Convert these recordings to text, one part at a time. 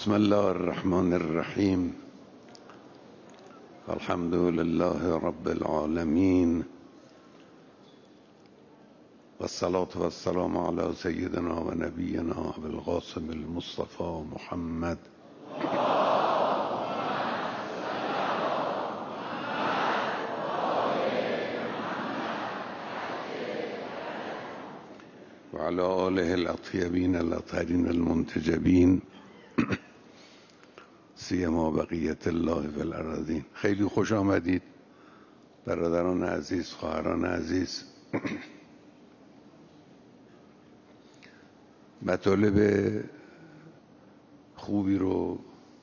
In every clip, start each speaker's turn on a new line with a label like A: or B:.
A: بسم الله الرحمن الرحیم. الحمد لله رب العالمین والصلاة والسلام على سيدنا و نبینا ابو القاسم المصطفى محمد و على آله الاطیبین الاطهرین المنتجبین سیما بقیت الله فی الارضین. خیلی خوش آمدید برادران عزیز، خواهران عزیز. مطالب خوبی رو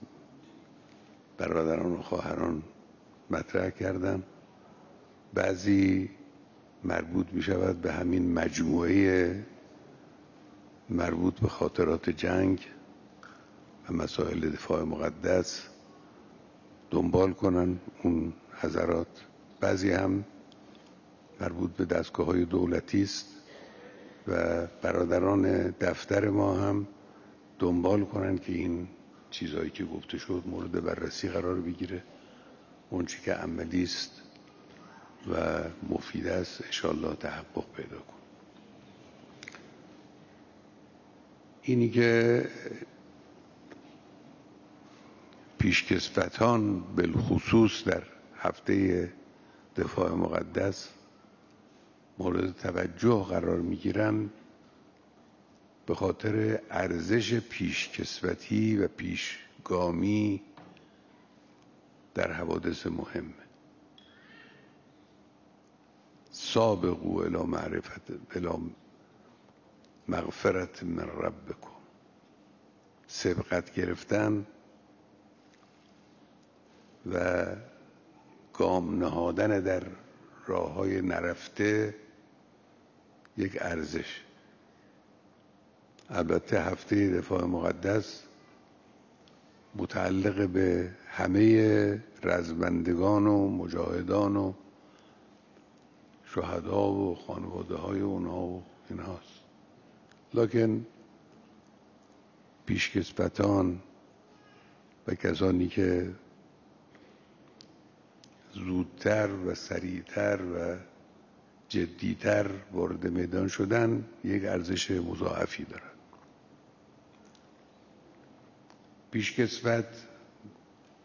A: برادران و خواهران مطرح کردن. بعضی مربوط می شود به همین مجموعه مربوط به خاطرات جنگ و مسائل دفاع مقدس دنبال کنن اون حضرات. بعضی هم مربوط به دستگاه‌های دولتی است و برادران دفتر ما هم دنبال کنن که این چیزهایی که گفته شد مورد بررسی قرار بگیره. اون چی که عملی است و مفید است انشاءالله تحقق پیدا کن. اینی که پیشکسوتان بالخصوص در هفته دفاع مقدس مورد توجه قرار میگیرن به خاطر ارزش پیشکسوتی و پیشگامی در حوادث مهم. سابقوا الی معرفت الی مغفرت من ربکم. سبقت گرفتن و گام نهادن در راه‌های نرفته یک ارزش. البته هفته دفاع مقدس متعلق به همه رزمندگان و مجاهدان و شهدا و خانواده های اونها و اینهاست، لکن پیشکسوتان و کسانی که زودتر و سریعتر و جدیتر وارد میدان شدن یک ارزش مضاعفی دارد. پیشکسوت